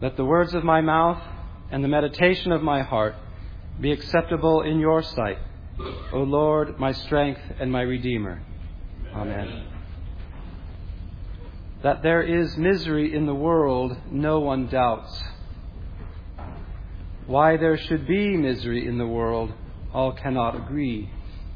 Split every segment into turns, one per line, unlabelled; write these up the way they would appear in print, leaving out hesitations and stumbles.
Let the words of my mouth and the meditation of my heart be acceptable in your sight, O Lord, my strength and my Redeemer. Amen. That there is misery in the world, no one doubts. Why there should be misery in the world, all cannot agree.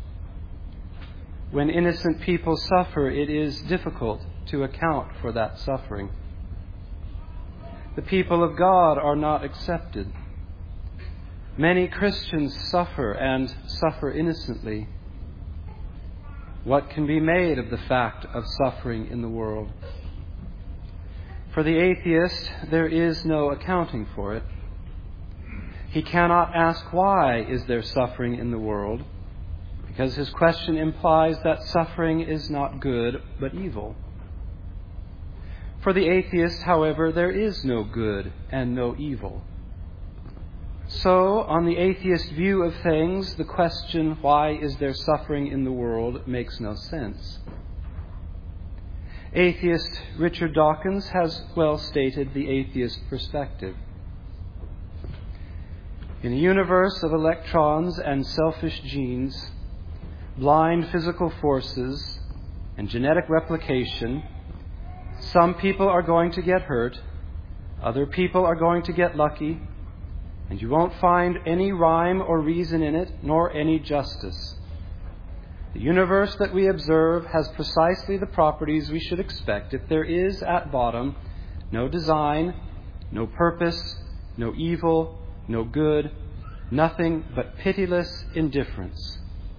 When innocent people suffer, it is difficult to account for that suffering. The people of God are not accepted. Many Christians suffer and suffer innocently. What can be made of the fact of suffering in the world? For the atheist, there is no accounting for it. He cannot ask why is there suffering in the world, because his question implies that suffering is not good but evil. For the atheist, however, there is no good and no evil. So, on the atheist view of things, the question, why is there suffering in the world, makes no sense. Atheist Richard Dawkins has well stated the atheist perspective. In a universe of electrons and selfish genes, blind physical forces, and genetic replication, some people are going to get hurt, other people are going to get lucky, and you won't find any rhyme or reason in it, nor any justice. The universe that we observe has precisely the properties we should expect if there is, at bottom, no design, no purpose, no evil, no good, nothing but pitiless indifference.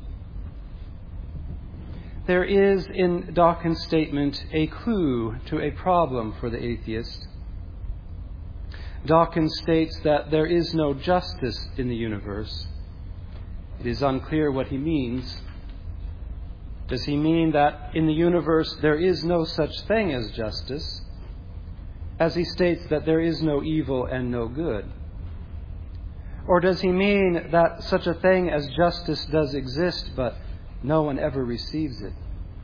There is, in Dawkins' statement, a clue to a problem for the atheist. Dawkins states that there is no justice in the universe. It is unclear what he means. Does he mean that in the universe there is no such thing as justice, as he states that there is no evil and no good? Or does he mean that such a thing as justice does exist, but no one ever receives it?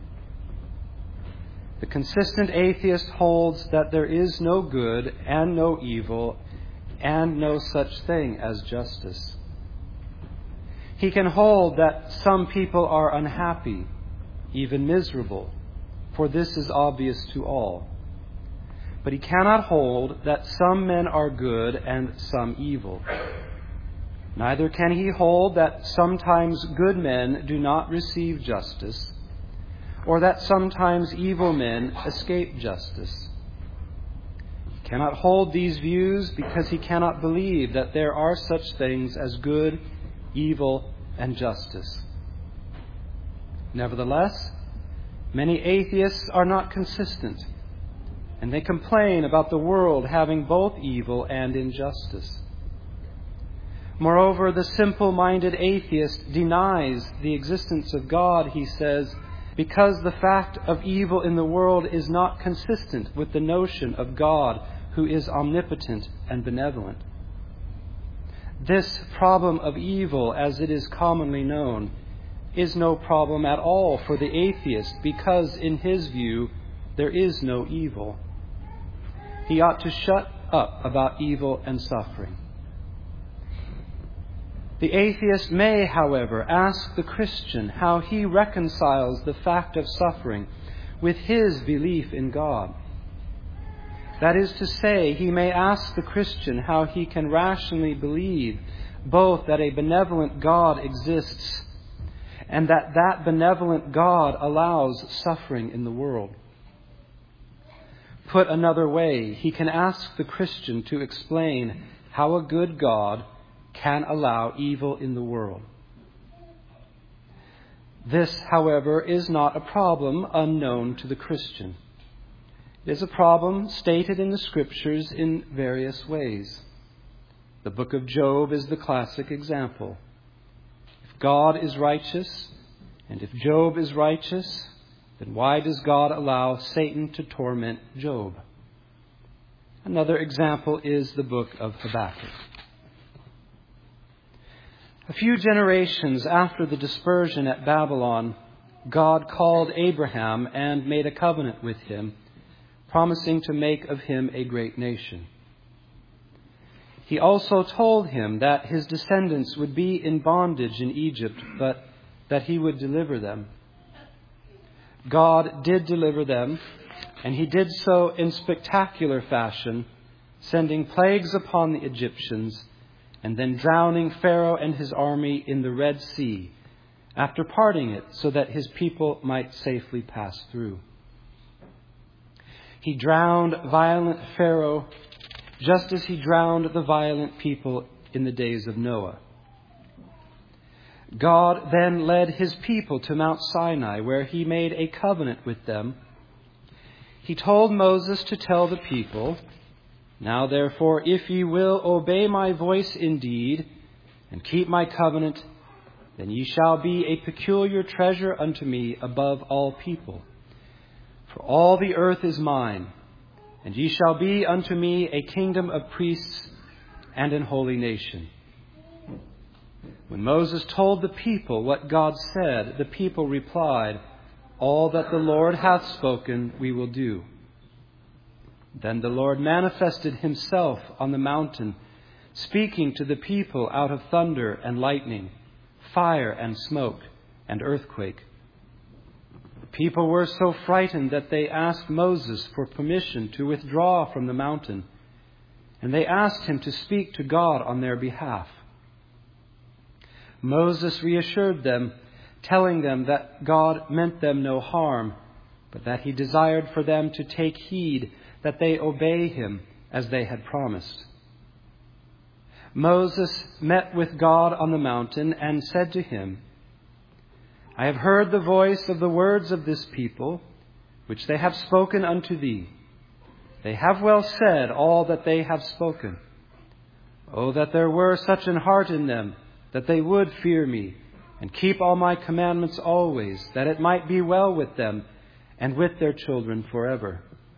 The consistent atheist holds that there is no good and no evil and no such thing as justice. He can hold that some people are unhappy, even miserable, for this is obvious to all. But he cannot hold that some men are good and some evil. Neither can he hold that sometimes good men do not receive justice, or that sometimes evil men escape justice. He cannot hold these views because he cannot believe that there are such things as good, evil, and justice. Nevertheless, many atheists are not consistent, and they complain about the world having both evil and injustice. Moreover, the simple-minded atheist denies the existence of God, he says, because the fact of evil in the world is not consistent with the notion of God, who is omnipotent and benevolent. This problem of evil, as it is commonly known, is no problem at all for the atheist, because in his view there is no evil. He ought to shut up about evil and suffering. The atheist may, however, ask the Christian how he reconciles the fact of suffering with his belief in God. That is to say, he may ask the Christian how he can rationally believe both that a benevolent God exists and that that benevolent God allows suffering in the world. Put another way, he can ask the Christian to explain how a good God can allow evil in the world. This, however, is not a problem unknown to the Christian. It is a problem stated in the Scriptures in various ways. The book of Job is the classic example. If God is righteous, and if Job is righteous, then why does God allow Satan to torment Job? Another example is the book of Habakkuk. A few generations after the dispersion at Babylon, God called Abraham and made a covenant with him, promising to make of him a great nation. He also told him that his descendants would be in bondage in Egypt, but that he would deliver them. God did deliver them, and he did so in spectacular fashion, sending plagues upon the Egyptians, and then drowning Pharaoh and his army in the Red Sea, after parting it so that his people might safely pass through. He drowned violent Pharaoh, just as he drowned the violent people in the days of Noah. God then led his people to Mount Sinai, where he made a covenant with them. He told Moses to tell the people, "Now therefore, if ye will obey my voice indeed, and keep my covenant, then ye shall be a peculiar treasure unto me above all people. For all the earth is mine, and ye shall be unto me a kingdom of priests and an holy nation." When Moses told the people what God said, the people replied, "All that the Lord hath spoken, we will do." Then the Lord manifested himself on the mountain, speaking to the people out of thunder and lightning, fire and smoke, and earthquake. The people were so frightened that they asked Moses for permission to withdraw from the mountain, and they asked him to speak to God on their behalf. Moses reassured them, telling them that God meant them no harm, but that he desired for them to take heed that they obey him as they had promised. Moses met with God on the mountain and said to him, "I have heard the voice of the words of this people, which they have spoken unto thee. They have well said all that they have spoken. Oh, that there were such an heart in them, that they would fear me, and keep all my commandments always, that it might be well with them and with their children forever."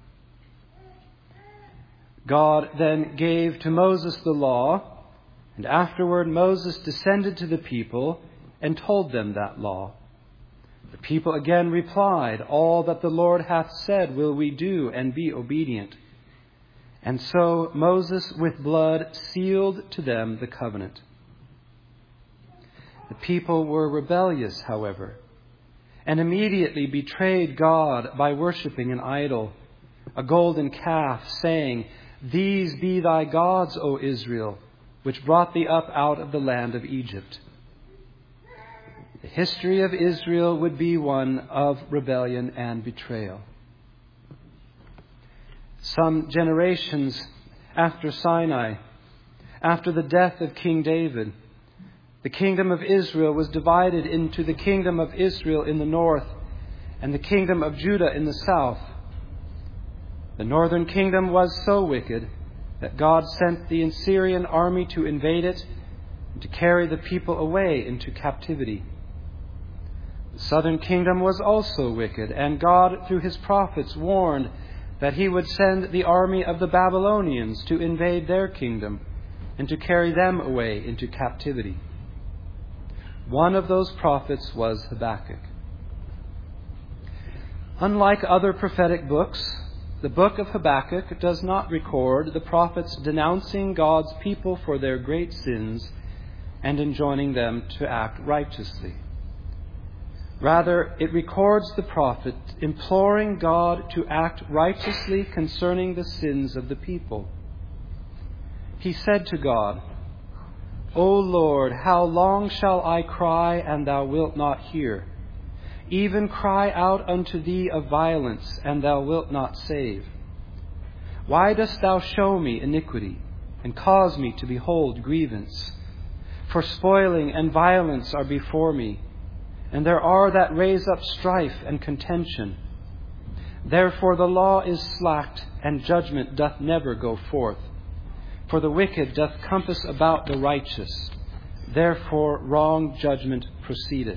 God then gave to Moses the law, and afterward Moses descended to the people and told them that law. The people again replied, "All that the Lord hath said will we do, and be obedient." And so Moses with blood sealed to them the covenant. The people were rebellious, however, and immediately betrayed God by worshiping an idol, a golden calf, saying, "These be thy gods, O Israel, which brought thee up out of the land of Egypt." The history of Israel would be one of rebellion and betrayal. Some generations after Sinai, after the death of King David, the kingdom of Israel was divided into the kingdom of Israel in the north and the kingdom of Judah in the south. The northern kingdom was so wicked that God sent the Assyrian army to invade it and to carry the people away into captivity. The southern kingdom was also wicked, and God, through his prophets, warned that he would send the army of the Babylonians to invade their kingdom and to carry them away into captivity. One of those prophets was Habakkuk. Unlike other prophetic books, the book of Habakkuk does not record the prophets denouncing God's people for their great sins and enjoining them to act righteously. Rather, it records the prophet imploring God to act righteously concerning the sins of the people. He said to God, "O Lord, how long shall I cry, and thou wilt not hear? Even cry out unto thee of violence, and thou wilt not save. Why dost thou show me iniquity, and cause me to behold grievance? For spoiling and violence are before me, and there are that raise up strife and contention. Therefore the law is slacked, and judgment doth never go forth. For the wicked doth compass about the righteous. Therefore wrong judgment proceedeth."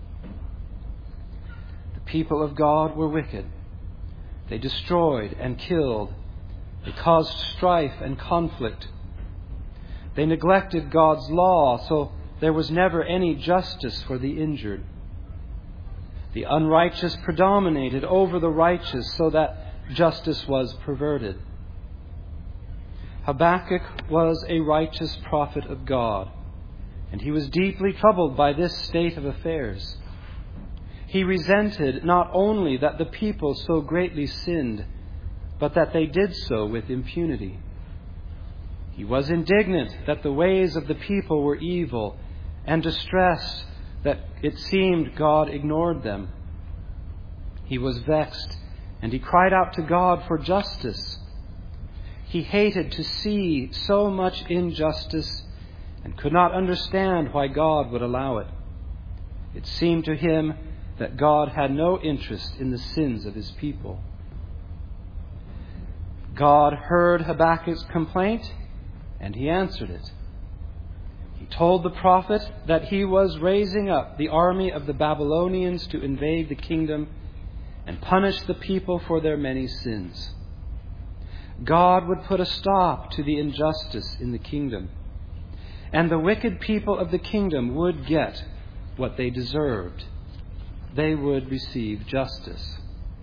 The people of God were wicked. They destroyed and killed. They caused strife and conflict. They neglected God's law, so there was never any justice for the injured. The unrighteous predominated over the righteous, so that justice was perverted. Habakkuk was a righteous prophet of God, and he was deeply troubled by this state of affairs. He resented not only that the people so greatly sinned, but that they did so with impunity. He was indignant that the ways of the people were evil, and distressed that it seemed God ignored them. He was vexed, and he cried out to God for justice. He hated to see so much injustice and could not understand why God would allow it. It seemed to him that God had no interest in the sins of his people. God heard Habakkuk's complaint, and he answered it. He told the prophet that he was raising up the army of the Babylonians to invade the kingdom and punish the people for their many sins. God would put a stop to the injustice in the kingdom, and the wicked people of the kingdom would get what they deserved. They would receive justice.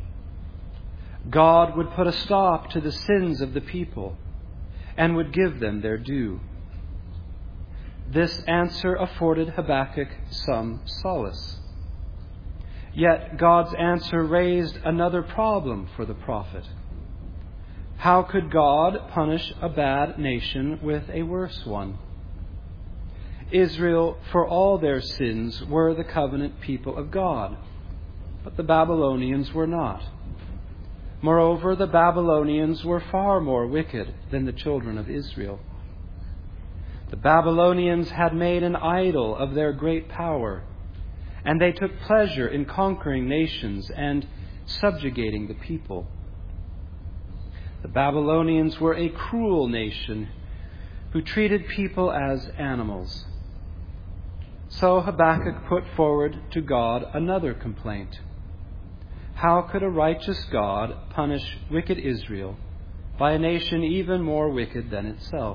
God would put a stop to the sins of the people and would give them their due. This answer afforded Habakkuk some solace. Yet God's answer raised another problem for the prophet. How could God punish a bad nation with a worse one? Israel, for all their sins, were the covenant people of God, but the Babylonians were not. Moreover, the Babylonians were far more wicked than the children of Israel. The Babylonians had made an idol of their great power, and they took pleasure in conquering nations and subjugating the people. The Babylonians were a cruel nation who treated people as animals. So Habakkuk put forward to God another complaint. How could a righteous God punish wicked Israel by a nation even more wicked than itself?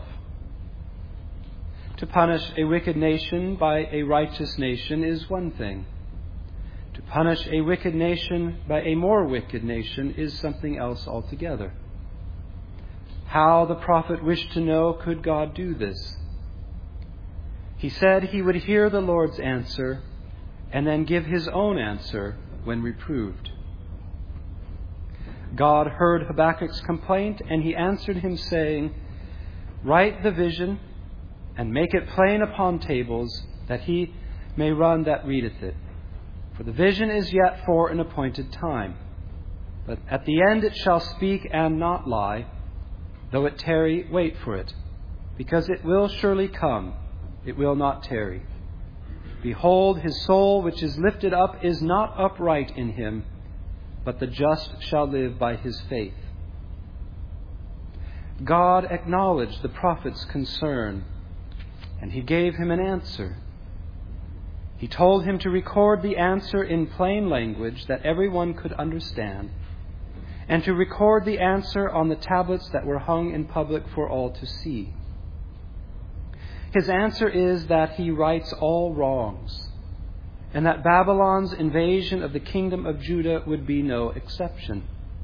To punish a wicked nation by a righteous nation is one thing. To punish a wicked nation by a more wicked nation is something else altogether. How, the prophet wished to know, could God do this? He said he would hear the Lord's answer and then give his own answer when reproved. God heard Habakkuk's complaint, and he answered him, saying, "Write the vision and make it plain upon tables, that he may run that readeth it. For the vision is yet for an appointed time. But at the end it shall speak and not lie. Though it tarry, wait for it, because it will surely come, it will not tarry. Behold, his soul which is lifted up is not upright in him, but the just shall live by his faith." God acknowledged the prophet's concern, and he gave him an answer. He told him to record the answer in plain language that everyone could understand, and to record the answer on the tablets that were hung in public for all to see. His answer is that he rights all wrongs, and that Babylon's invasion of the kingdom of Judah would be no exception.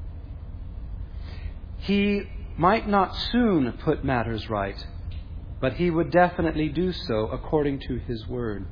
He might not soon put matters right, but he would definitely do so according to his word.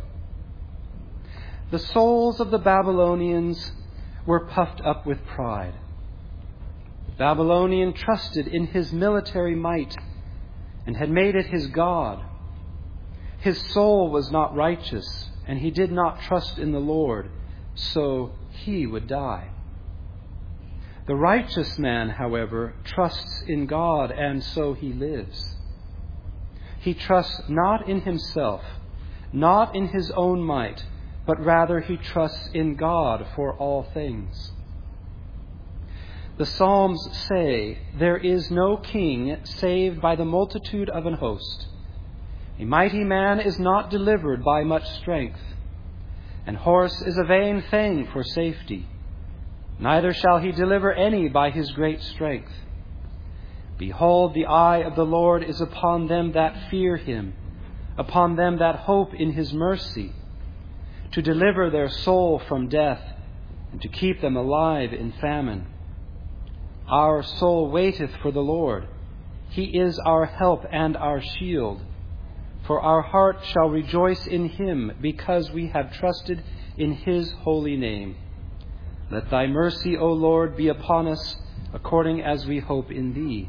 The souls of the Babylonians were puffed up with pride. The Babylonian trusted in his military might and had made it his god. His soul was not righteous, and he did not trust in the Lord, so he would die. The righteous man, however, trusts in God, and so he lives. He trusts not in himself, not in his own might, but rather he trusts in God for all things. The Psalms say, "There is no king saved by the multitude of an host. A mighty man is not delivered by much strength. An horse is a vain thing for safety. Neither shall he deliver any by his great strength. Behold, the eye of the Lord is upon them that fear him, upon them that hope in his mercy, to deliver their soul from death, and to keep them alive in famine. Our soul waiteth for the Lord. He is our help and our shield. For our heart shall rejoice in him, because we have trusted in his holy name. Let thy mercy, O Lord, be upon us, according as we hope in thee.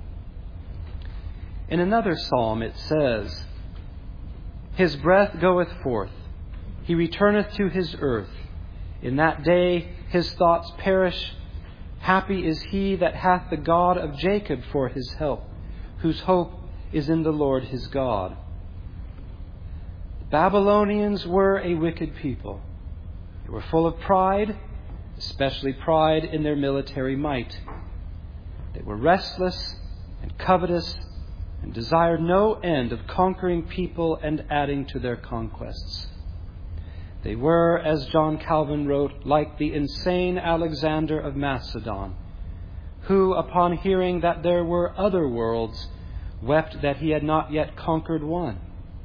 In another psalm it says, His breath goeth forth, he returneth to his earth. In that day his thoughts perish. Happy is he that hath the God of Jacob for his help, whose hope is in the Lord his God. The Babylonians were a wicked people. They were full of pride, especially pride in their military might. They were restless and covetous and desired no end of conquering people and adding to their conquests. They were, as John Calvin wrote, like the insane Alexander of Macedon, who, upon hearing that there were other worlds, wept that he had not yet conquered one.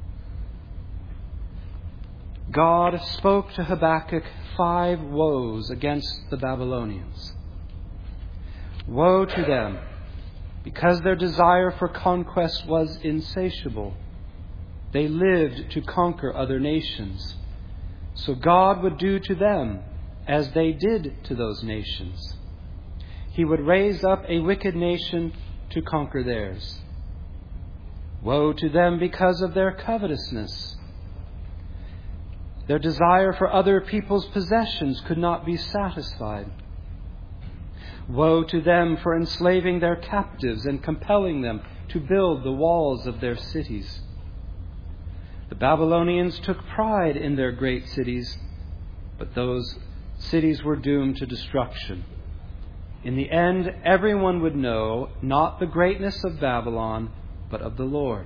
God spoke to Habakkuk 5 woes against the Babylonians. Woe to them, because their desire for conquest was insatiable. They lived to conquer other nations. So God would do to them as they did to those nations. He would raise up a wicked nation to conquer theirs. Woe to them because of their covetousness. Their desire for other people's possessions could not be satisfied. Woe to them for enslaving their captives and compelling them to build the walls of their cities. The Babylonians took pride in their great cities, but those cities were doomed to destruction. In the end, everyone would know not the greatness of Babylon, but of the Lord.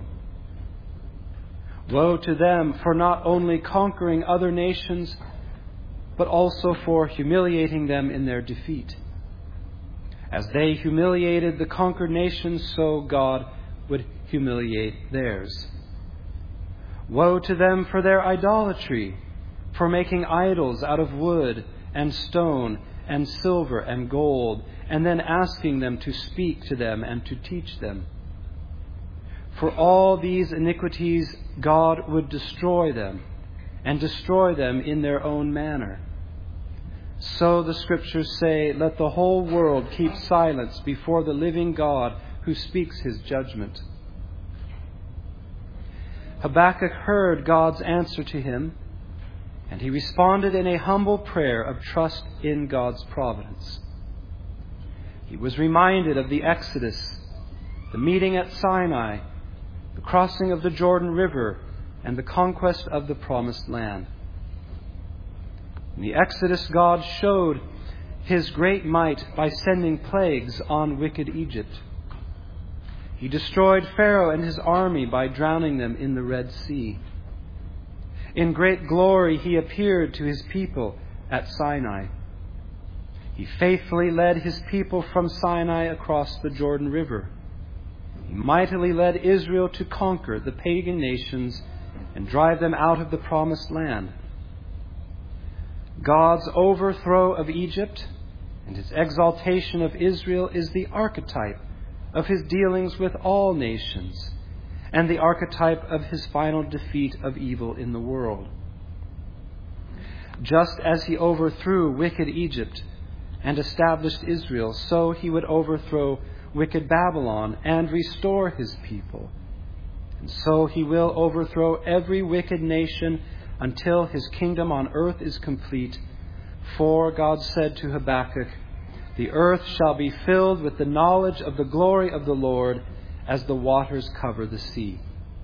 Woe to them for not only conquering other nations, but also for humiliating them in their defeat. As they humiliated the conquered nations, so God would humiliate theirs. Woe to them for their idolatry, for making idols out of wood and stone and silver and gold, and then asking them to speak to them and to teach them. For all these iniquities, God would destroy them, and destroy them in their own manner. So the Scriptures say, let the whole world keep silence before the living God who speaks his judgment. Habakkuk heard God's answer to him, and he responded in a humble prayer of trust in God's providence. He was reminded of the Exodus, the meeting at Sinai, the crossing of the Jordan River, and the conquest of the Promised Land. In the Exodus, God showed his great might by sending plagues on wicked Egypt. He destroyed Pharaoh and his army by drowning them in the Red Sea. In great glory, he appeared to his people at Sinai. He faithfully led his people from Sinai across the Jordan River. He mightily led Israel to conquer the pagan nations and drive them out of the Promised Land. God's overthrow of Egypt and his exaltation of Israel is the archetype of his dealings with all nations and the archetype of his final defeat of evil in the world. Just as he overthrew wicked Egypt and established Israel, so he would overthrow wicked Babylon and restore his people. And so he will overthrow every wicked nation until his kingdom on earth is complete. For God said to Habakkuk, the earth shall be filled with the knowledge of the glory of the Lord as the waters cover the sea.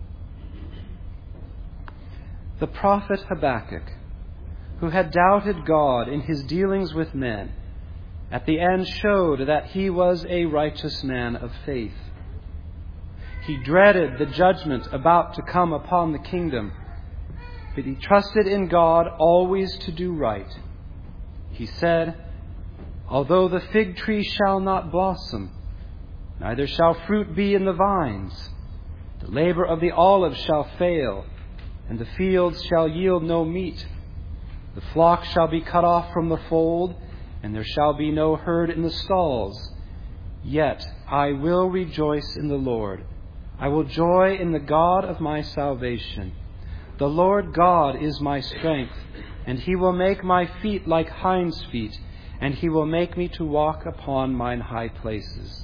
The prophet Habakkuk, who had doubted God in his dealings with men, at the end showed that he was a righteous man of faith. He dreaded the judgment about to come upon the kingdom, but he trusted in God always to do right. He said, although the fig tree shall not blossom, neither shall fruit be in the vines, the labor of the olive shall fail, and the fields shall yield no meat. The flock shall be cut off from the fold, and there shall be no herd in the stalls. Yet I will rejoice in the Lord. I will joy in the God of my salvation. The Lord God is my strength, and He will make my feet like hinds' feet, and He will make me to walk upon mine high places.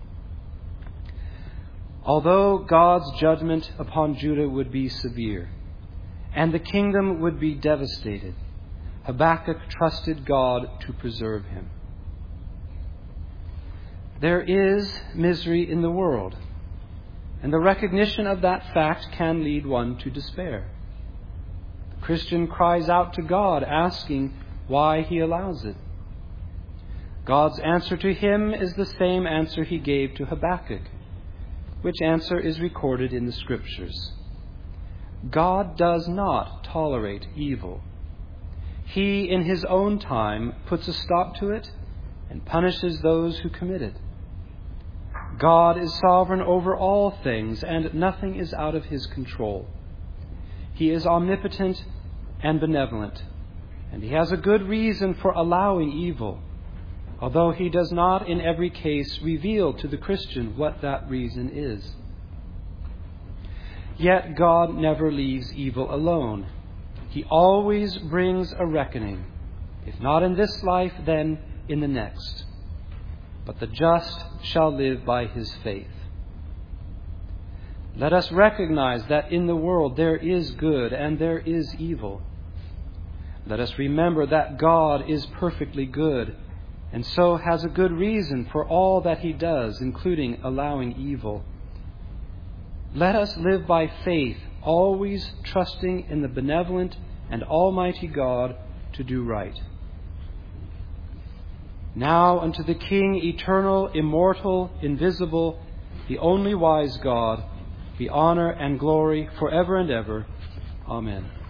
Although God's judgment upon Judah would be severe, and the kingdom would be devastated, Habakkuk trusted God to preserve him. There is misery in the world, and the recognition of that fact can lead one to despair. The Christian cries out to God, asking why He allows it. God's answer to him is the same answer He gave to Habakkuk, which answer is recorded in the Scriptures. God does not tolerate evil. He, in His own time, puts a stop to it and punishes those who commit it. God is sovereign over all things, and nothing is out of His control. He is omnipotent and benevolent, and He has a good reason for allowing evil, although He does not in every case reveal to the Christian what that reason is. Yet God never leaves evil alone. He always brings a reckoning, if not in this life, then in the next. But the just shall live by his faith. Let us recognize that in the world there is good and there is evil. Let us remember that God is perfectly good, and so has a good reason for all that He does, including allowing evil. Let us live by faith, always trusting in the benevolent and almighty God to do right. Now unto the King, eternal, immortal, invisible, the only wise God, be honor and glory forever and ever. Amen.